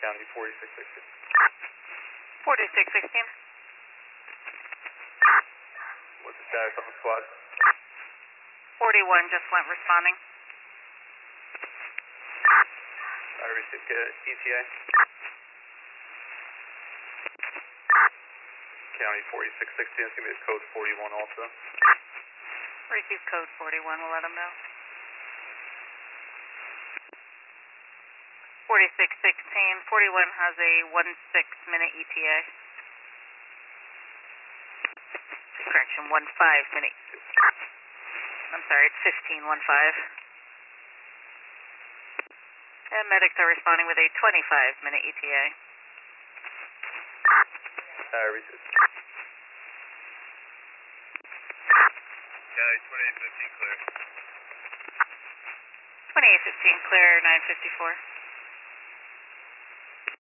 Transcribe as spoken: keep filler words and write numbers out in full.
County forty-six sixteen. forty-six sixteen. What's the status on the squad? forty-one just went responding. I received uh, E T A. County forty-six sixteen, it's going to be a code forty-one also. Receive code forty-one, we'll let them know. forty-six sixteen, forty-one has a one six minute E T A. Correction, one five minute. I'm sorry, it's fifteen one five. And medics are responding with a twenty-five minute E T A. Uh, received. County twenty-eight fifteen clear. twenty-eight fifteen clear, nine fifty-four.